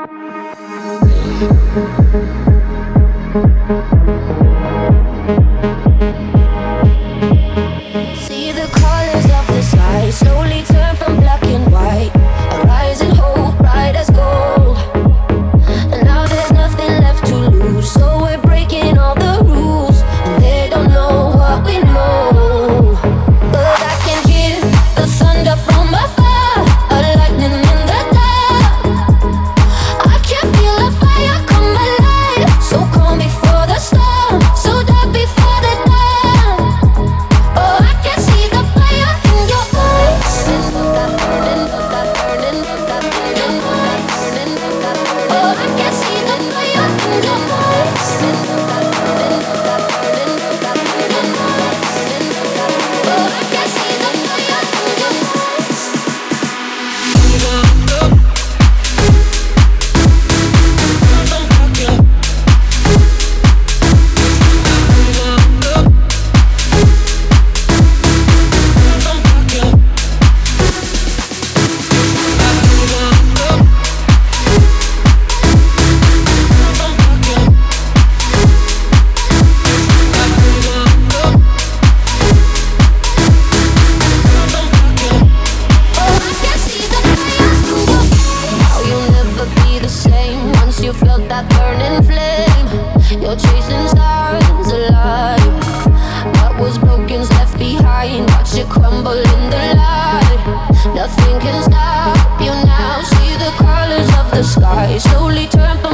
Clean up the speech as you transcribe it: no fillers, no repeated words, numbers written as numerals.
See the colors of the sky slowly turn from black and white. A rising hope, bright as gold. And now there's nothing left to lose, so we're breaking all the rules. And they don't know what we know, but I can hear the thunder from afar, a lightning in the dark. I can feel a fire come alive, so calm before the storm, so dark before the dawn. Oh, I can see the fire in your eyes. Oh, I can see the fire in your eyes. Oh, I can see the fire in your eyes. Now you'll never be the same once you felt that burning flame. You're chasing stars alive. What was broken's left behind. Watch it crumble in the light. Nothing can stop you now. See the colors of the sky slowly turn.